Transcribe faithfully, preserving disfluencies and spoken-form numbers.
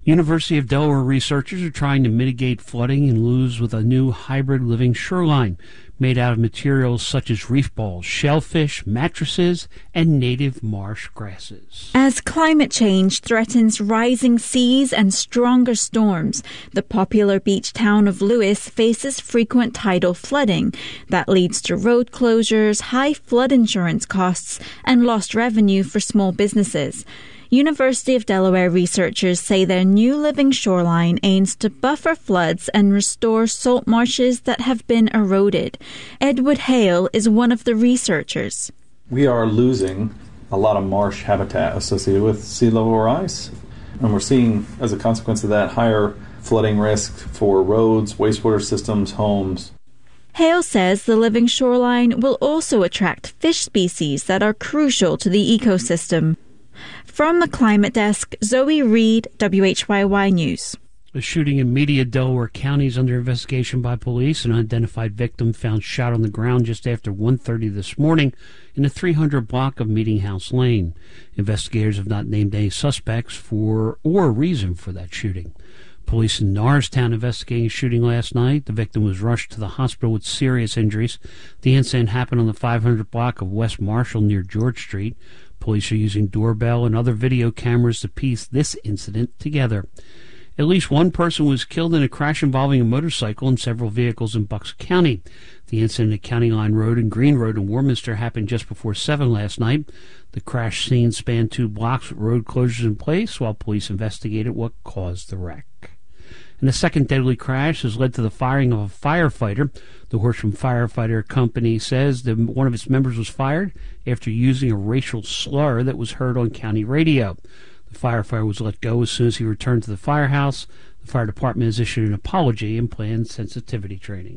University of Delaware researchers are trying to mitigate flooding and lose with a new hybrid living shoreline made out of materials such as reef balls, shellfish, mattresses, and native marsh grasses. As climate change threatens rising seas and stronger storms, the popular beach town of Lewis faces frequent tidal flooding that leads to road closures, high flood insurance costs, and lost revenue for small businesses. University of Delaware researchers say their new living shoreline aims to buffer floods and restore salt marshes that have been eroded. Edward Hale is one of the researchers. We are losing a lot of marsh habitat associated with sea level rise, and we're seeing, as a consequence of that, higher flooding risk for roads, wastewater systems, homes. Hale says the living shoreline will also attract fish species that are crucial to the ecosystem. From the Climate Desk, Zoe Reed, W H Y Y News. A shooting in Media, Delaware County is under investigation by police. An unidentified victim found shot on the ground just after one thirty this morning in the three hundred block of Meeting House Lane. Investigators have not named any suspects for or reason for that shooting. Police in Norristown investigating a shooting last night. The victim was rushed to the hospital with serious injuries. The incident happened on the five hundred block of West Marshall near George Street. Police are using doorbell and other video cameras to piece this incident together. At least one person was killed in a crash involving a motorcycle and several vehicles in Bucks County. The incident at County Line Road and Green Road in Warminster happened just before seven last night. The crash scene spanned two blocks with road closures in place while police investigated what caused the wreck. And a second deadly crash has led to the firing of a firefighter. The Horsham Firefighter Company says that one of its members was fired after using a racial slur that was heard on county radio. The firefighter was let go as soon as he returned to the firehouse. The fire department has issued an apology and planned sensitivity training.